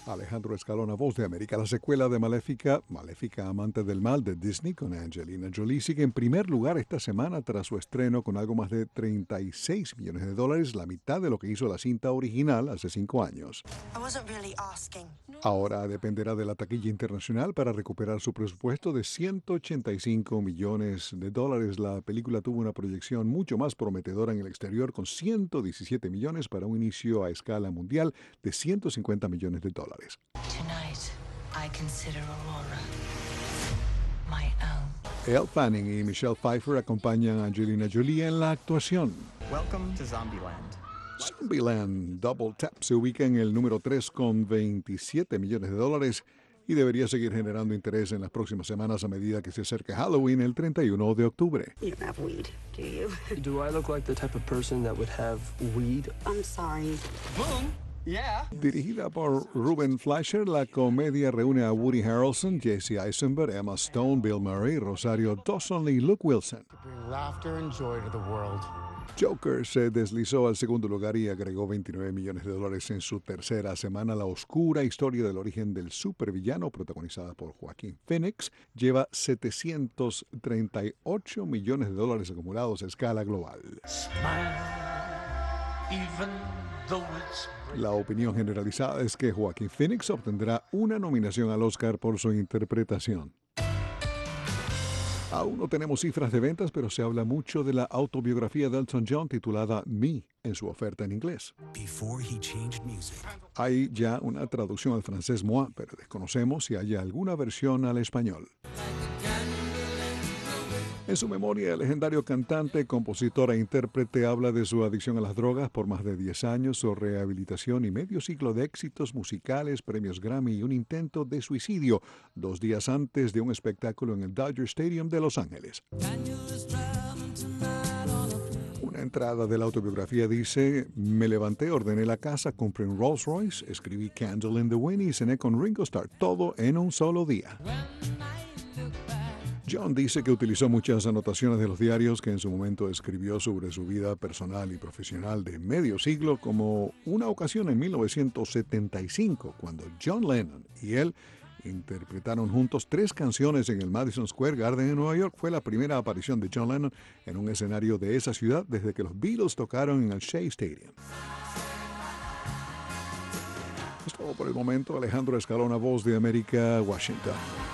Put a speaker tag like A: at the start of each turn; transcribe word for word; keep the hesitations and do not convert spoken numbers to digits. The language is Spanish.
A: Alejandro Escalona, Voz de América. La secuela de Maléfica, Maléfica Amante del Mal de Disney con Angelina Jolie, sigue en primer lugar esta semana tras su estreno con algo más de treinta y seis millones de dólares, la mitad de lo que hizo la cinta original hace cinco años.
B: Really asking.
A: Ahora dependerá de la taquilla internacional para recuperar su presupuesto de ciento ochenta y cinco millones de dólares. La película tuvo una proyección mucho más prometedora en el exterior con ciento diecisiete millones para un inicio a escala mundial de ciento cincuenta millones de dólares.
B: Tonight, I consider Aurora my own.
A: Elle Fanning y Michelle Pfeiffer acompañan a Angelina Jolie en la actuación.
C: Welcome to Zombieland.
A: Zombieland Double Tap se ubica en el número tres con veintisiete millones de dólares y debería seguir generando interés en las próximas semanas a medida que se acerque Halloween el treinta y uno de octubre.
D: You don't have weed, do you?
E: Do I look like the type of person that would have weed?
D: I'm sorry.
C: Boom. Yeah.
A: Dirigida por Ruben Fleischer, la comedia reúne a Woody Harrelson, Jesse Eisenberg, Emma Stone, Bill Murray, Rosario Dawson y Luke Wilson.
F: Bring laughter and joy to the world.
A: Joker se deslizó al segundo lugar y agregó veintinueve millones de dólares en su tercera semana. La oscura historia del origen del supervillano, protagonizada por Joaquín Phoenix, lleva setecientos treinta y ocho millones de dólares acumulados a escala global. La opinión generalizada es que Joaquín Phoenix obtendrá una nominación al Oscar por su interpretación. Aún no tenemos cifras de ventas, pero se habla mucho de la autobiografía de Elton John titulada Me en su oferta en inglés. Hay ya una traducción al francés Moi, pero desconocemos si haya alguna versión al español. En su memoria, el legendario cantante, compositor e intérprete habla de su adicción a las drogas por más de diez años, su rehabilitación y medio siglo de éxitos musicales, premios Grammy y un intento de suicidio dos días antes de un espectáculo en el Dodger Stadium de Los Ángeles. Una entrada de la autobiografía dice: me levanté, ordené la casa, compré un Rolls Royce, escribí Candle in the Wind y cené con Ringo Starr, todo en un solo día. John dice que utilizó muchas anotaciones de los diarios que en su momento escribió sobre su vida personal y profesional de medio siglo, como una ocasión en mil novecientos setenta y cinco, cuando John Lennon y él interpretaron juntos tres canciones en el Madison Square Garden en Nueva York. Fue la primera aparición de John Lennon en un escenario de esa ciudad desde que los Beatles tocaron en el Shea Stadium. Es todo por el momento. Alejandro Escalona, Voz de América, Washington.